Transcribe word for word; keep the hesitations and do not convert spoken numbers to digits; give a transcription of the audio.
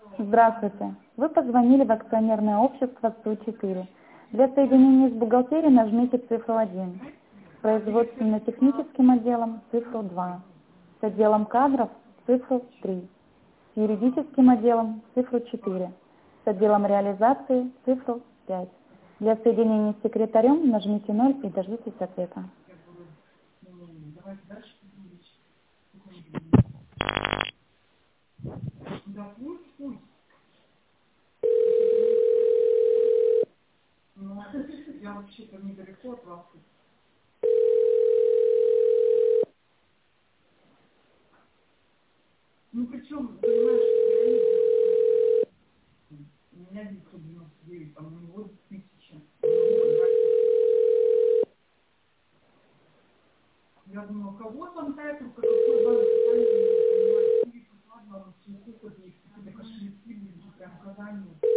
Здравствуйте. Вы позвонили в акционерное общество Су четыре. Для соединения с бухгалтерией нажмите цифру один. С производственно-техническим отделом цифру два. С отделом кадров цифру три. С юридическим отделом цифру четыре. С отделом реализации цифру пять. Для соединения с секретарем нажмите ноль и дождитесь ответа. Да, пусть, пусть. Ну, я вообще-то недалеко от вас. Ну, причем, понимаешь, у меня девятьсот девяносто девять, там у него тысяча. Я думаю, кого там это, какой банк, ладно, он слуху, какие-то кошельки, прям казани.